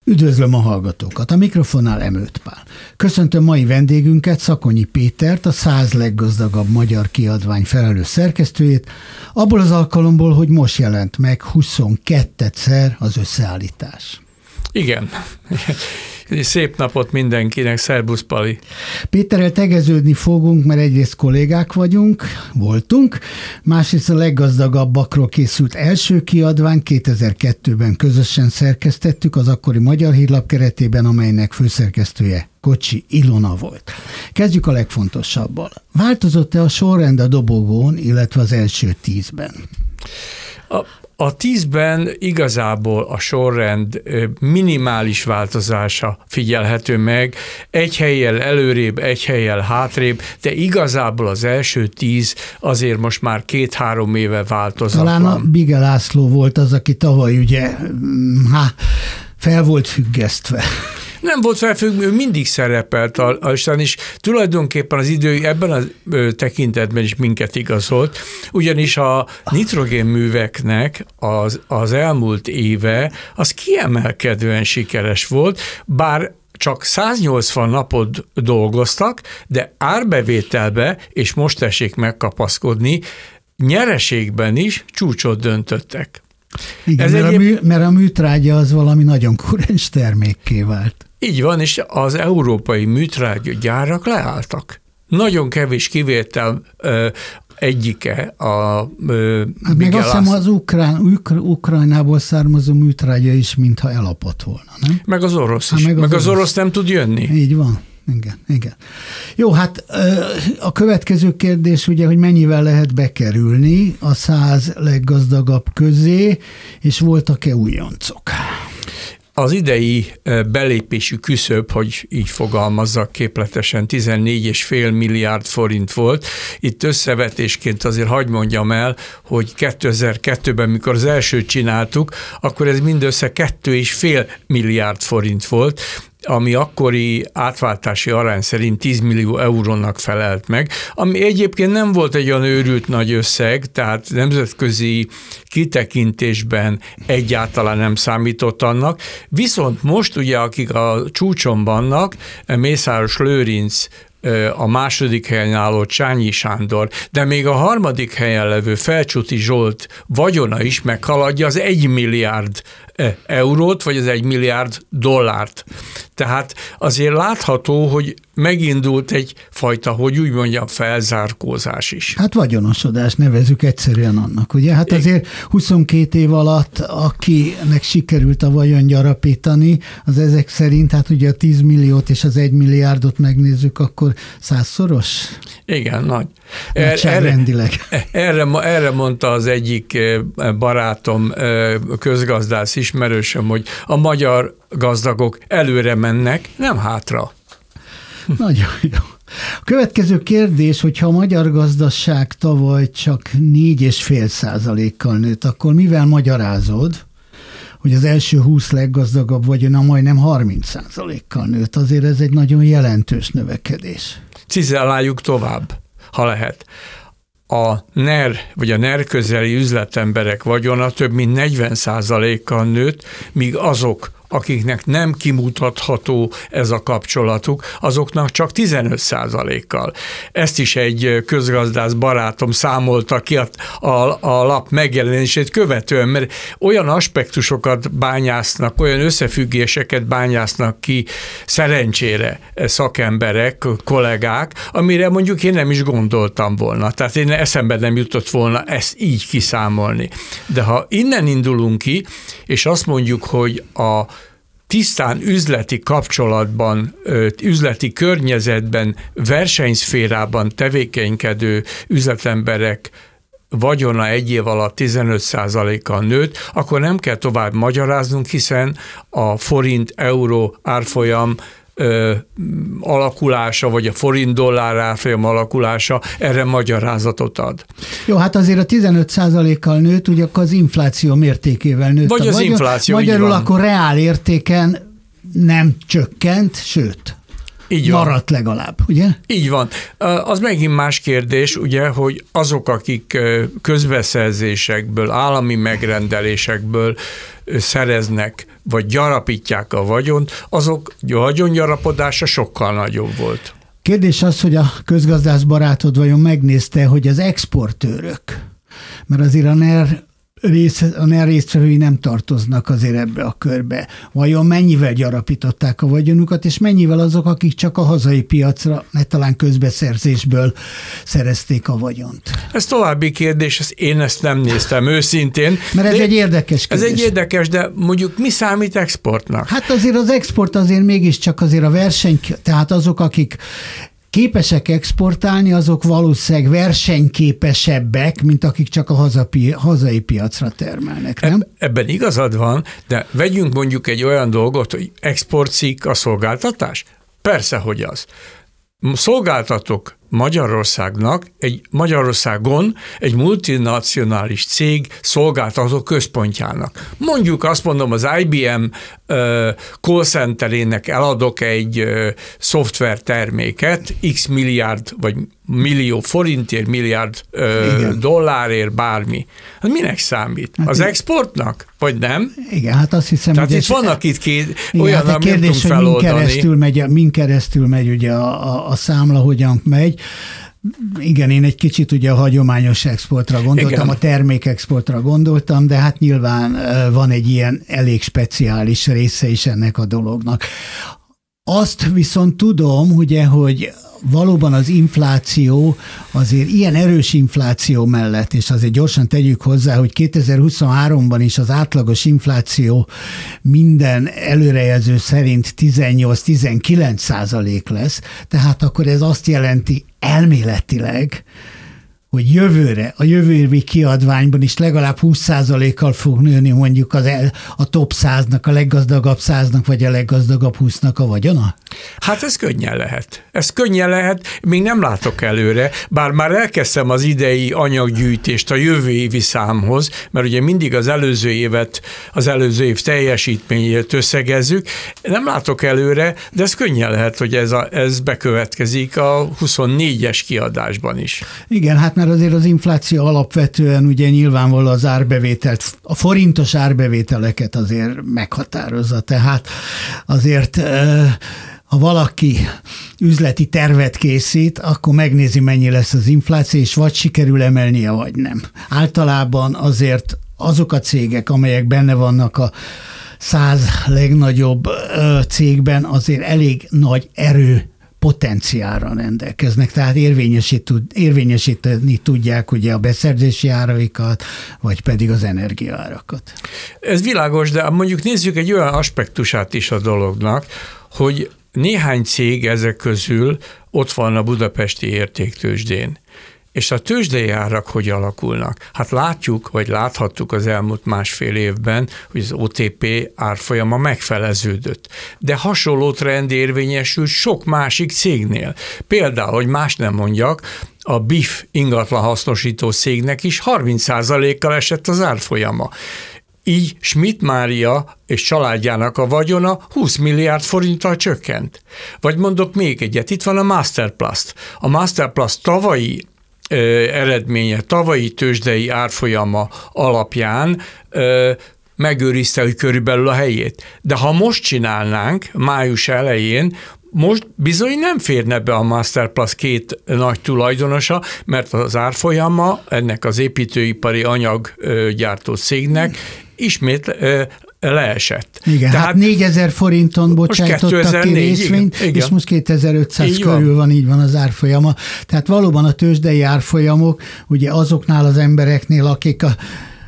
Üdvözlöm a hallgatókat! A mikrofonnál Emőt Pál. Köszöntöm mai vendégünket, Szakonyi Pétert, a 100 leggazdagabb magyar kiadvány felelős szerkesztőjét, abból az alkalomból, hogy most jelent meg 22-szer az összeállítás. Igen. Szép napot mindenkinek, szerbusz Pali. Péterrel tegeződni fogunk, mert egyrészt kollégák voltunk, másrészt a leggazdagabbakról készült első kiadvány 2002-ben közösen szerkesztettük az akkori Magyar Hírlap keretében, amelynek főszerkesztője Kocsi Ilona volt. Kezdjük a legfontosabbal. Változott-e a sorrend a dobogón, illetve az első 10-ben? A 10-ben igazából a sorrend minimális változása figyelhető meg, egy hellyel előrébb, egy hellyel hátrébb, de igazából az első 10 azért most már 2-3 éve változatlan. Talán a Bige László volt az, aki tavaly ugye fel volt függesztve. Nem volt felfüggő, ő mindig szerepelt a listán, és tulajdonképpen az idő ebben a tekintetben is minket igazolt, ugyanis a nitrogénműveknek az elmúlt éve az kiemelkedően sikeres volt, bár csak 180 napot dolgoztak, de árbevételbe, és most tessék megkapaszkodni, nyereségben is csúcsot döntöttek. Igen, mert a műtrágya az valami nagyon kurens termékké vált. Így van, és az európai műtrágyagyárak leálltak. Nagyon kevés kivétel egyike a meg azt hiszem az Ukrajnából származó műtrágya is, mintha elapadt volna, nem? Meg az orosz is. Meg az orosz nem tud jönni. Így van. Igen. Jó, hát a következő kérdés ugye, hogy mennyivel lehet bekerülni a 100 leggazdagabb közé, és voltak-e újoncok? Az idei belépési küszöb, hogy így fogalmazzak képletesen, 14,5 milliárd forint volt. Itt összevetésként azért hadd mondjam el, hogy 2002-ben, mikor az elsőt csináltuk, akkor ez mindössze 2,5 milliárd forint volt, ami akkori átváltási arány szerint 10 millió eurónak felelt meg, ami egyébként nem volt egy olyan őrült nagy összeg, tehát nemzetközi kitekintésben egyáltalán nem számított annak, viszont most ugye, akik a csúcson vannak, Mészáros Lőrinc, a második helyen álló Csányi Sándor, de még a harmadik helyen levő Felcsúti Zsolt vagyona is meghaladja az 1 milliárd eurót, vagy az 1 milliárd dollárt. Tehát azért látható, hogy megindult egyfajta, hogy úgy mondjam, felzárkózás is. Hát vagyonosodás nevezzük egyszerűen annak, ugye? Hát azért 22 év alatt, akinek sikerült a vagyon gyarapítani, az ezek szerint, hát ugye a 10 milliót és az 1 milliárdot megnézzük, akkor 100-szoros? Igen, nagy. Erre mondta az egyik barátom, közgazdász ismerősöm, hogy a magyar gazdagok előre mennek, nem hátra. Nagyon jó. A következő kérdés, hogyha a magyar gazdaság tavaly csak 4,5%-kal nőtt, akkor mivel magyarázod, hogy az első 20 leggazdagabb vagyona majdnem 30%-kal nőtt? Azért ez egy nagyon jelentős növekedés. Cizelláljuk tovább, ha lehet. A NER, vagy a NER közeli üzletemberek vagyona több mint 40%-kal nőtt, míg azok, akiknek nem kimutatható ez a kapcsolatuk, azoknak csak 15%-kal. Ezt is egy közgazdász barátom számolta ki a lap megjelenését követően, mert olyan aspektusokat bányásznak, olyan összefüggéseket bányásznak ki szerencsére szakemberek, kollégák, amire mondjuk én nem is gondoltam volna. Tehát én eszembe nem jutott volna ezt így kiszámolni. De ha innen indulunk ki, és azt mondjuk, hogy a tisztán üzleti kapcsolatban, üzleti környezetben, versenyszférában tevékenykedő üzletemberek vagyona egy év alatt 15%-kal nőtt, akkor nem kell tovább magyaráznunk, hiszen a forint-euró árfolyam alakulása, vagy a forint-dollár árfolyam alakulása erre magyarázatot ad. Jó, hát azért a 15%-kal nőtt, ugye akkor az infláció mértékével nőtt. Vagy az infláció, magyarul akkor reál értéken nem csökkent, sőt, így maradt legalább, ugye? Így van. Az megint más kérdés, ugye, hogy azok, akik közbeszerzésekből, állami megrendelésekből szereznek vagy gyarapítják a vagyont, azok vagyongyarapodása sokkal nagyobb volt. Kérdés az, hogy a közgazdász barátod vajon megnézte, hogy az exportőrök, mert azért a NER résztvevői nem tartoznak azért ebbe a körbe. Vajon mennyivel gyarapították a vagyonukat, és mennyivel azok, akik csak a hazai piacra, talán közbeszerzésből szerezték a vagyont? Ez további kérdés, én ezt nem néztem őszintén. Mert ez egy érdekes kérdés. Ez egy érdekes, de mondjuk mi számít exportnak? Hát azért az export azért mégiscsak azért a verseny, tehát azok, akik képesek exportálni, azok valószínűleg versenyképesebbek, mint akik csak a hazai piacra termelnek, nem? Ebben igazad van, de vegyünk mondjuk egy olyan dolgot, hogy exportcikk a szolgáltatás? Persze, hogy az. Szolgáltatok Magyarországon egy multinacionális cég szolgáltató központjának. Mondjuk azt mondom, az IBM call centerének eladok egy szoftverterméket, x milliárd vagy millió forintért, milliárd dollárért, bármi. Hát minek számít? Hát az exportnak? Vagy nem? Igen, hát azt hiszem, tehát hogy itt vannak itt olyan, hát amit nem tudunk feloldani. Min keresztül megy ugye a számla, hogyan megy. Igen, én egy kicsit ugye a hagyományos exportra gondoltam, igen. A termékexportra gondoltam, de hát nyilván van egy ilyen elég speciális része is ennek a dolognak. Azt viszont tudom, ugye, hogy valóban az infláció, azért ilyen erős infláció mellett, és azért gyorsan tegyük hozzá, hogy 2023-ban is az átlagos infláció minden előrejelző szerint 18-19% lesz, tehát akkor ez azt jelenti elméletileg, hogy a jövő évi kiadványban is legalább 20%-kal fog nőni mondjuk a top 100-nak, a leggazdagabb 100-nak, vagy a leggazdagabb 20-nak a vagyona? Hát ez könnyen lehet. Még nem látok előre, bár már elkezdtem az idei anyaggyűjtést a jövő évi számhoz, mert ugye mindig az előző év teljesítményét összegezzük. Nem látok előre, de ez könnyen lehet, hogy ez bekövetkezik a 24-es kiadásban is. Igen, hát mert azért az infláció alapvetően ugye nyilvánvaló az árbevételt, a forintos árbevételeket azért meghatározza. Tehát azért ha valaki üzleti tervet készít, akkor megnézi, mennyi lesz az infláció, és vagy sikerül emelnie, vagy nem. Általában azért azok a cégek, amelyek benne vannak a 100 legnagyobb cégben, azért elég nagy potenciálra rendelkeznek, tehát érvényesíteni tudják ugye a beszerzési áraikat, vagy pedig az energiaárakat. Ez világos, de mondjuk nézzük egy olyan aspektusát is a dolognak, hogy néhány cég ezek közül ott van a budapesti értéktőzsdén. És a tőzsdei árak hogy alakulnak? Hát láthattuk az elmúlt másfél évben, hogy az OTP árfolyama megfeleződött. De hasonló trend érvényesült sok másik cégnél. Például, hogy más nem mondjak, a BIF ingatlan hasznosító cégnek is 30%-kal esett az árfolyama. Így Schmidt Mária és családjának a vagyona 20 milliárd forinttal csökkent. Vagy mondok még egyet, itt van a Masterplast. A Masterplast tavalyi eredménye, tavalyi tőzsdei árfolyama alapján megőrizte, hogy körülbelül a helyét. De ha most csinálnánk, május elején, most bizony nem férne be a Masterplast két nagy tulajdonosa, mert az árfolyama ennek az építőipari anyaggyártó cégnek ismét leesett. Igen, tehát 4000 forinton bocsájtottak ki részvényt, és most 2500 körül van, így van az árfolyama. Tehát valóban a tőzsdei árfolyamok, ugye azoknál az embereknél, akik a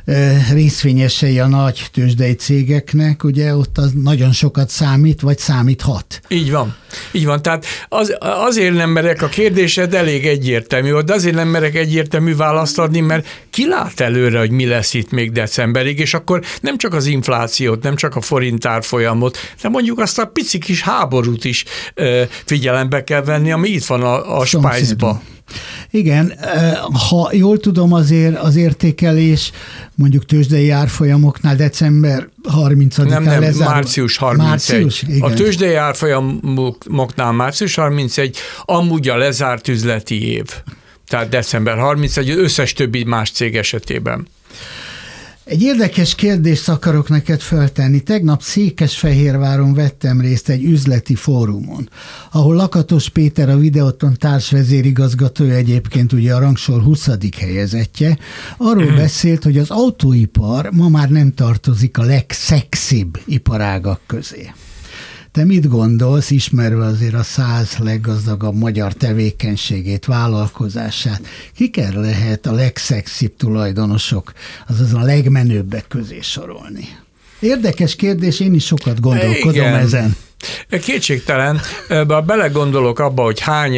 részvényesei a nagy tőzsdei cégeknek, ugye ott az nagyon sokat számít, vagy számíthat. Így van. Tehát azért nem merek, a kérdésed elég egyértelmű volt, de azért nem merek egyértelmű választ adni, mert ki lát előre, hogy mi lesz itt még decemberig, és akkor nem csak az inflációt, nem csak a forint árfolyamot, de mondjuk azt a pici kis háborút is figyelembe kell venni, ami itt van a Spice-ba. Igen, ha jól tudom, azért az értékelés mondjuk tőzsdei árfolyamoknál december 30-án Nem, március 31. A tőzsdei árfolyamoknál március 31, amúgy a lezárt üzleti év. Tehát december 31, az összes többi más cég esetében. Egy érdekes kérdést akarok neked feltenni. Tegnap Székesfehérváron vettem részt egy üzleti fórumon, ahol Lakatos Péter, a Videoton társvezérigazgatója, egyébként ugye a rangsor 20. helyezettje, arról beszélt, hogy az autóipar ma már nem tartozik a legszexibb iparágak közé. Te mit gondolsz, ismerve azért a 100 leggazdagabb magyar tevékenységét, vállalkozását? Kikkel lehet a legszexibb tulajdonosok, azaz a legmenőbbek közé sorolni? Érdekes kérdés, én is sokat gondolkodom ezen. Kétségtelen, belegondolok abba, hogy hány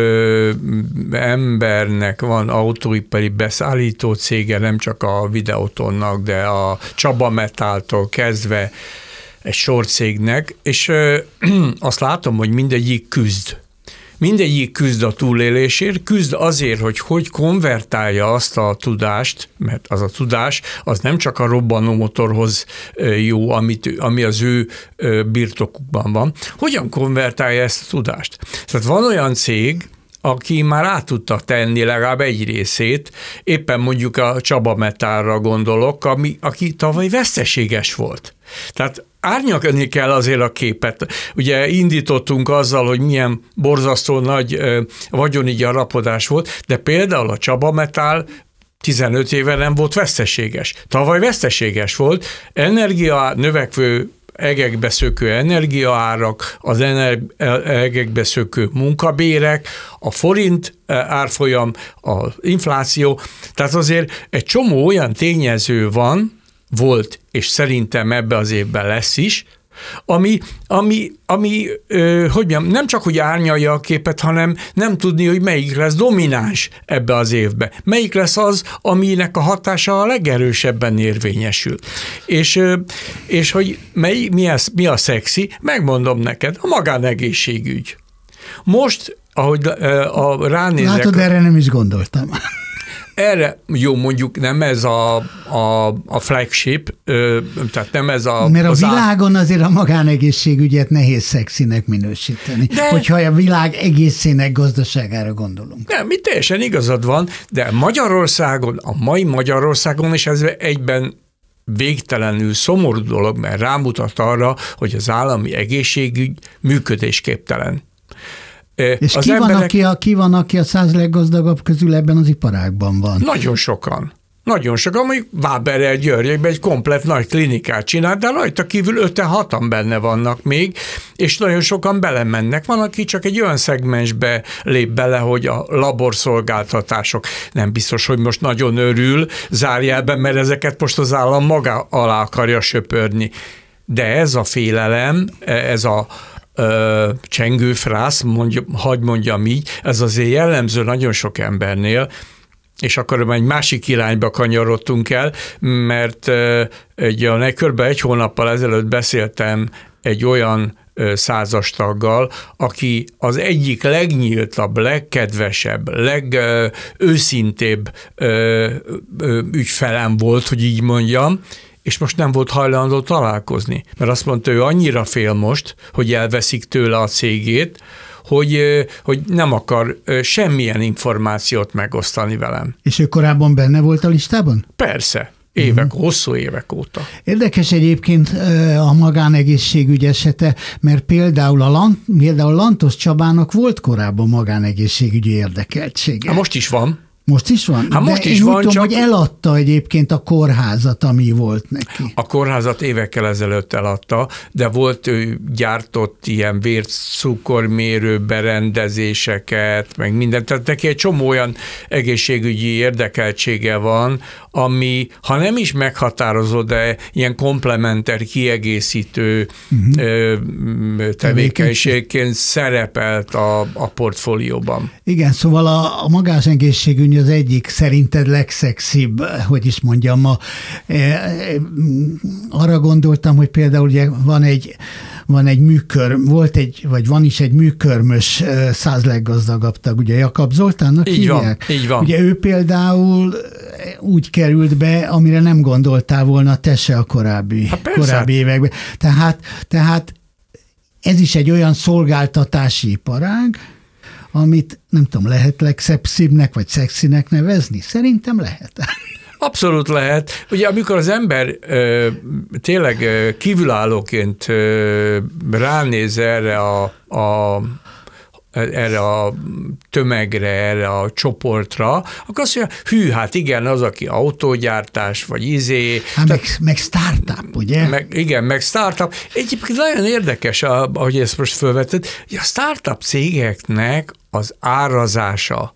embernek van autóipari beszállító cége, nem csak a Videotonnak, de a Csaba Metáltól kezdve egy sorcégnek, és azt látom, hogy mindegyik küzd. Mindegyik küzd a túlélésért, küzd azért, hogy konvertálja azt a tudást, mert az a tudás, az nem csak a robbanómotorhoz jó, ami az ő birtokukban van. Hogyan konvertálja ezt a tudást? Tehát van olyan cég, aki már át tudta tenni legalább egy részét, éppen mondjuk a Csaba Metálra gondolok, aki tavaly veszteséges volt. Tehát árnyalni kell azért a képet. Ugye indítottunk azzal, hogy milyen borzasztó nagy vagyongyarapodás volt, de például a Csaba Metál 15 éve nem volt veszteséges. Tavaly veszteséges volt, növekvő egekbe szökő energiaárak, az egekbe szökő munkabérek, a forint árfolyam, az infláció. Tehát azért egy csomó olyan tényező volt, és szerintem ebbe az évben lesz is, ami hogy mondjam, nem csak, hogy árnyalja a képet, hanem nem tudni, hogy melyik lesz domináns ebbe az évbe. Melyik lesz az, aminek a hatása a legerősebben érvényesül. És hogy mi a szexi, megmondom neked, a magánegészségügy. Most, ahogy ránézek... Látod, erre nem is gondoltam. Erre jó, mondjuk nem ez a flagship, tehát nem ez a... Mert a világon azért a magánegészségügyet nehéz szexinek minősíteni, hogyha a világ egészének gazdaságára gondolunk. Nem, itt teljesen igazad van, de Magyarországon, a mai Magyarországon, és ez egyben végtelenül szomorú dolog, mert rámutat arra, hogy az állami egészségügy működésképtelen. És ki van, aki a 100 leggazdagabb közül ebben az iparágban van? Nagyon sokan. Mondjuk Váberrel Györgyekben egy komplett nagy klinikát csinált, de rajta kívül 5-6-an benne vannak még, és nagyon sokan belemennek. Van, aki csak egy olyan szegmensbe lép bele, hogy a laborszolgáltatások. Nem biztos, hogy most nagyon örül zárójelben, mert ezeket most az állam maga alá akarja söpörni. De ez a félelem, ez a csengőfrász, hadd mondjam így, ez azért jellemző nagyon sok embernél, és akkor egy másik irányba kanyarodtunk el, mert kb. Egy hónappal ezelőtt beszéltem egy olyan százastaggal, aki az egyik legnyíltabb, legkedvesebb, legőszintébb ügyfelem volt, hogy így mondjam, és most nem volt hajlandó találkozni. Mert azt mondta, ő annyira fél most, hogy elveszik tőle a cégét, hogy nem akar semmilyen információt megosztani velem. És ő korábban benne volt a listában? Persze. Hosszú évek óta. Érdekes egyébként a magánegészségügy esete, mert például Lantos Csabának volt korábban magánegészségügyi érdekeltsége. Most is van. Most is van? Most is van, tudom, hogy eladta egyébként a kórházat, ami volt neki. A kórházat évekkel ezelőtt eladta, de ő gyártott ilyen vércukormérő berendezéseket, meg mindent. Tehát neki egy csomó olyan egészségügyi érdekeltsége van, ami, ha nem is meghatározó, de ilyen komplementer, kiegészítő tevékenységként szerepelt a portfólióban. Igen, szóval a magánegészségügy az egyik szerinted legszexibb, hogy is mondjam, arra gondoltam, hogy például ugye van is egy műkörmös 100 leggazdagabb tag, ugye Jakab Zoltánnak hívják? Így van. Ugye ő például úgy került be, amire nem gondoltál volna te se a korábbi években. Tehát ez is egy olyan szolgáltatási iparág, amit nem tudom, lehet legszexibbnek vagy szexinek nevezni? Szerintem lehet. Abszolút lehet. Ugye amikor az ember tényleg kívülállóként ránéz erre a tömegre, erre a csoportra, akkor azt mondja, hű, hát igen, az, aki autógyártás, vagy meg startup, ugye? Igen, meg startup. Egyébként nagyon érdekes, ahogy ezt most felvetted, hogy a startup cégeknek az árazása,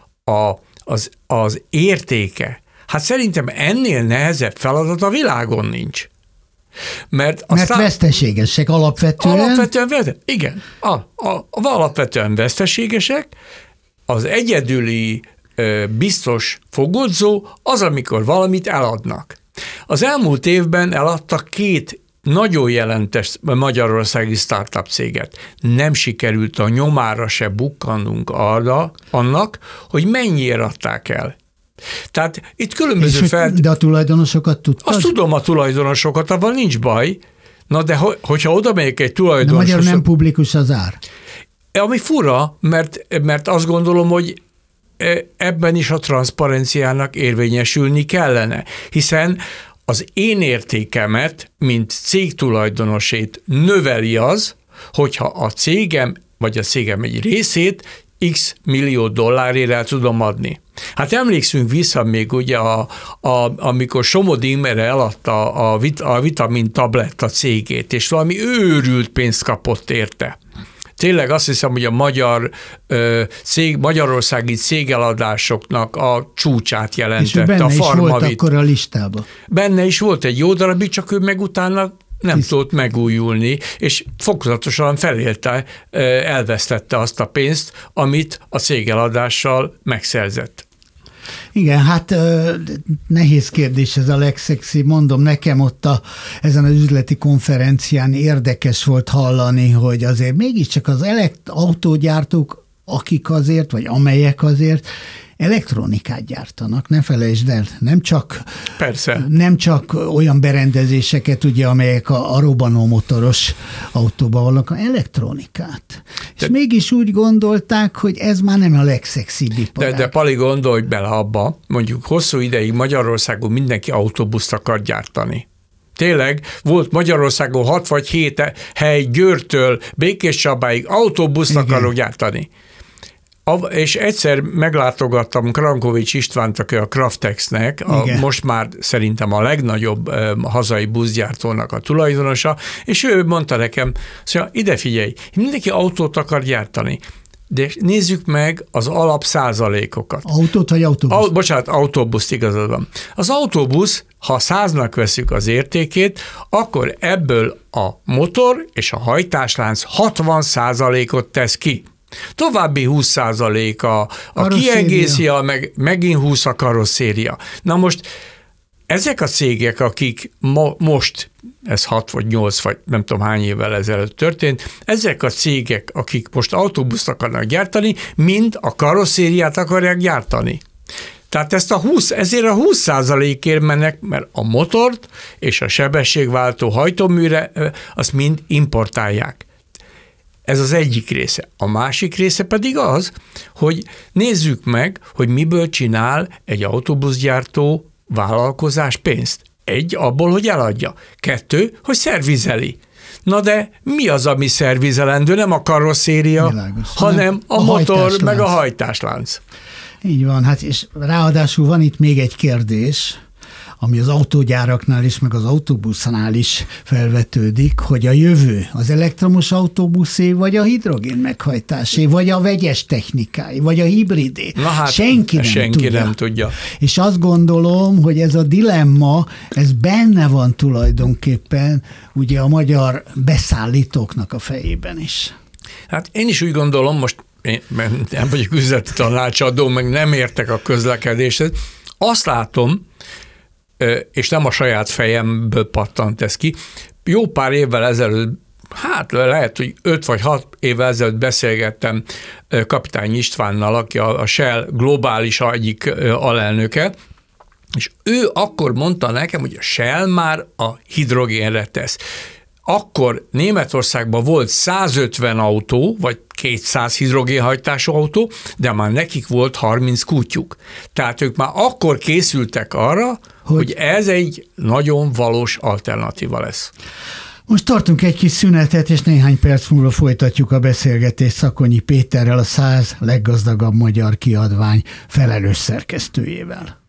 az értéke, hát szerintem ennél nehezebb feladat a világon nincs. Mert veszteségesek alapvetően. Igen, alapvetően veszteségesek. Az egyedüli biztos fogodzó az, amikor valamit eladnak. Az elmúlt évben eladtak 2 nagyon jelentős magyarországi startup céget. Nem sikerült a nyomára se bukkannunk annak, hogy mennyiért adták el. Tehát itt különböző De a tulajdonosokat tudtad? Azt tudom a tulajdonosokat, abban nincs baj. Na de hogyha oda megyek egy tulajdonos... De magyarul nem publikus az ár. Ami fura, mert azt gondolom, hogy ebben is a transzparenciának érvényesülni kellene, hiszen az én értékemet, mint cégtulajdonosét növeli az, hogyha a cégem, vagy a cégem egy részét x millió dollárért el tudom adni. Hát emlékszünk vissza még ugye, amikor Somodi Imre eladta a vitamin tabletta cégét, és valami őrült pénzt kapott érte. Tényleg azt hiszem, hogy a magyarországi cégeladásoknak a csúcsát jelentette a Pharmavit. És benne is volt akkor a listában. Benne is volt egy jó darabig, csak ő meg utána nem tudott megújulni, és fokozatosan felélte, elvesztette azt a pénzt, amit a cégeladással megszerzett. Igen, hát nehéz kérdés ez a legszexi. Mondom, nekem ott ezen az üzleti konferencián érdekes volt hallani, hogy azért mégiscsak az autógyártók, akik azért, vagy amelyek azért elektronikát gyártanak, ne felejtsd el, nem csak olyan berendezéseket, ugye, amelyek a robbanómotoros autóban vannak, hanem elektronikát. És mégis úgy gondolták, hogy ez már nem a legszexibb iparág. De Pali, gondolj bele abba, mondjuk hosszú ideig Magyarországon mindenki autóbuszt akar gyártani. Tényleg, volt Magyarországon 6 vagy 7 hely Győrtől Békéscsabáig autóbuszt akarok gyártani. És egyszer meglátogattam Krankovics Istvánt, aki a Kraftexnek, most már szerintem a legnagyobb hazai buszgyártónak a tulajdonosa, és ő mondta nekem, szóval ide figyelj, mindenki autót akar gyártani, de nézzük meg az alap százalékokat. Autót vagy autóbusz? Bocsánat, autóbuszt, igazad van. Az autóbusz, ha 100-nak veszük az értékét, akkor ebből a motor és a hajtáslánc 60%-ot tesz ki. További 20% a kiegészíti, meg megint 20 a karosszéria. Na most ezek a cégek, akik most, ez 6 vagy 8 vagy nem tudom hány évvel ezelőtt történt, ezek a cégek, akik most autóbuszt akarnak gyártani, mind a karosszériát akarják gyártani. Tehát ezért a 20%-ért mennek, mert a motort és a sebességváltó hajtóműre azt mind importálják. Ez az egyik része. A másik része pedig az, hogy nézzük meg, hogy miből csinál egy autóbuszgyártó vállalkozás pénzt. 1, abból, hogy eladja. 2, hogy szervizeli. Na de mi az, ami szervizelendő? Nem a karosszéria, világos, hanem a motor, meg a hajtáslánc. Így van, hát és ráadásul van itt még egy kérdés, ami az autógyáraknál is, meg az autóbusznál is felvetődik, hogy a jövő az elektromos autóbuszé, vagy a hidrogén meghajtásé, vagy a vegyes technikáé, vagy a hibridé. Na hát, senki nem tudja. És azt gondolom, hogy ez a dilemma, ez benne van tulajdonképpen ugye a magyar beszállítóknak a fejében is. Hát én is úgy gondolom, most én nem vagyok üzleti tanácsadó, meg nem értek a közlekedéshez, azt látom, és nem a saját fejemből pattant ez ki. Jó pár évvel ezelőtt, hát lehet, hogy 5 vagy 6 évvel ezelőtt beszélgettem Kapitány Istvánnal, aki a Shell globális egyik alelnöke, és ő akkor mondta nekem, hogy a Shell már a hidrogénre tesz. akkor Németországban volt 150 autó, vagy 200 hidrogénhajtású autó, de már nekik volt 30 kutyuk. Tehát ők már akkor készültek arra, hogy ez egy nagyon valós alternatíva lesz. Most tartunk egy kis szünetet, és néhány perc múlva folytatjuk a beszélgetést Szakonyi Péterrel, a 100 leggazdagabb magyar kiadvány felelős szerkesztőjével.